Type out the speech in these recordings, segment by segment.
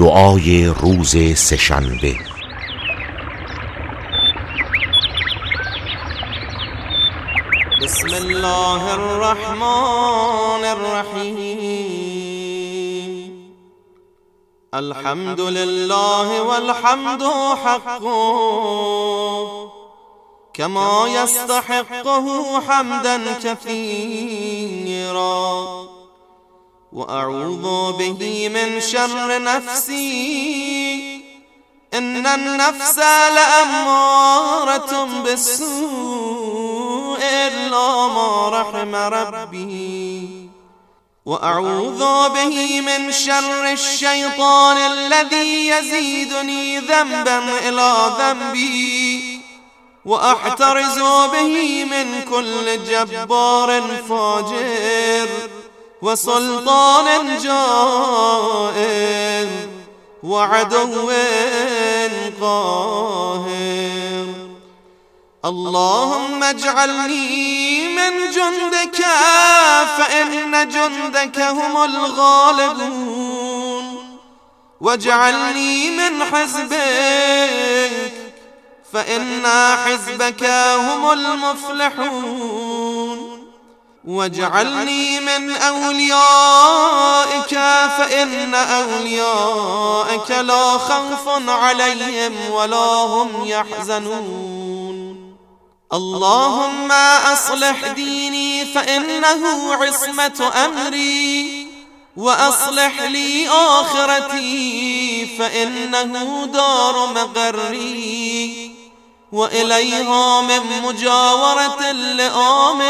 دعای روز سه‌شنبه. بسم الله الرحمن الرحیم. الحمد لله والحمد حق كما يستحقه حمدا كثيرا وأعوذ به من شر نفسي إن النفس لأمارة بالسوء إلا ما رحم ربي وأعوذ به من شر الشيطان الذي يزيدني ذنبا إلى ذنبي وأحترز به من كل جبار فاجر وسلطان جائر وعدو قاهر. اللهم اجعلني من جندك فإن جندك هم الغالبون واجعلني من حزبك فإن حزبك هم المفلحون واجعلني من أوليائك فإن أوليائك لا خوف عليهم ولا هم يحزنون. اللهم أصلح ديني فإنه عصمة أمري وأصلح لي آخرتي فإنه دار مقري وإليها من مجاورة اللئام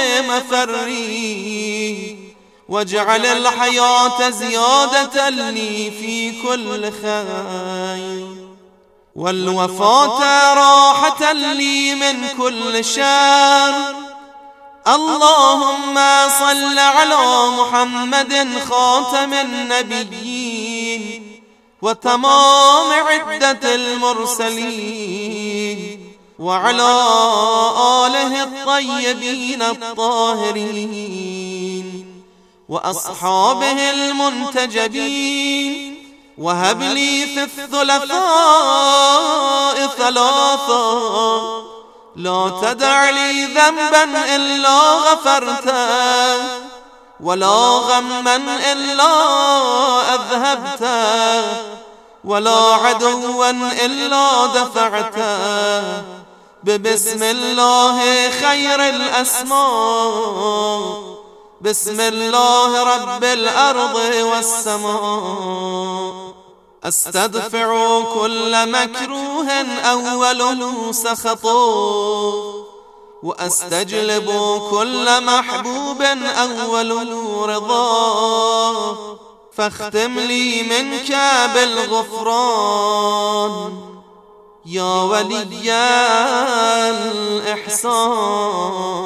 مفري واجعل الحياة زيادة لي في كل خير والوفاة راحة لي من كل شر. اللهم صل على محمد خاتم النبيين وتمام عدة المرسلين وعلى آله الطيبين الطاهرين وأصحابه المنتجبين وهب لي في الثلاثاء ثلاثا لا تدع لي ذنبا إلا غفرته ولا غما إلا أذهبته ولا عدوا إلا دفعته ببسم الله خير الأسماء بسم الله رب الأرض والسماء. أستدفع كل مكروه أوله سخطه وأستجلب كل محبوب أوله رضاه فاختم لي منك بالغفران يا ولي الإحسان.